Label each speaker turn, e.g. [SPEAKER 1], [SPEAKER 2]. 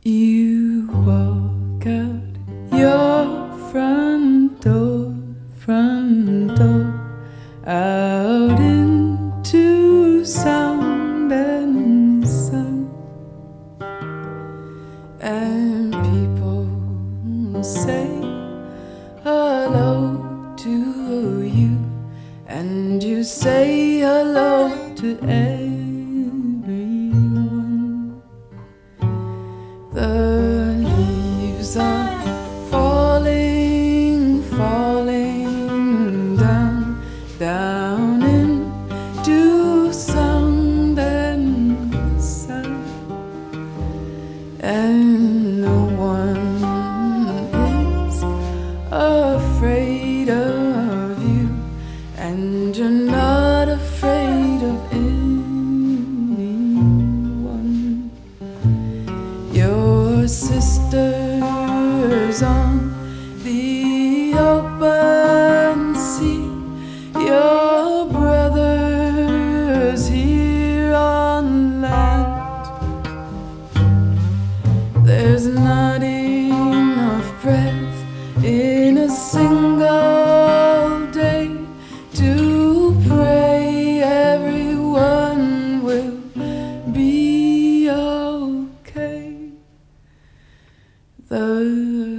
[SPEAKER 1] You walk out your front door, out into sound and sun, and people say hello to you, and you say hello to everyone. The leaves are falling, falling down, down into sound and sun, and no one is afraid of you, and you're not afraid of anyone. Your sisters on the open sea, your brothers here on land. There's not enough breath in a single day to pray everyone will be okay. The